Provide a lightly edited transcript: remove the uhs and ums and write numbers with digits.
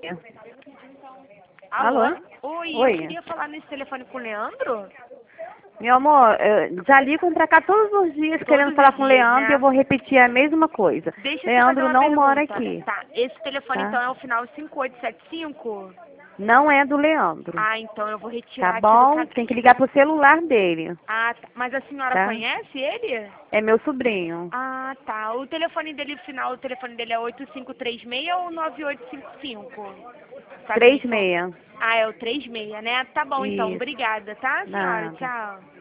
Alô? Alô? Oi, Oi. eu queria falar nesse telefone com o Leandro. Meu amor, eu já ligo pra cá todos os dias querendo Todos falar os com o dias, Leandro e né? eu vou repetir a mesma coisa. Deixa eu te fazer Leandro uma não pergunta. mora aqui, Tá, esse telefone tá? então é o final 5875? Não é do Leandro, Ah, então eu vou tá retirar aqui do bom? Tem que ligar pro celular dele, Ah, tá. Mas a senhora tá? conhece ele? É meu sobrinho. Ah, tá. O telefone dele final, o telefone dele é 8536 ou 9855? Sabe me 36. Ah, é o 36, né? Tá bom então, Isso. obrigada, tá, senhora? Nada. Tchau.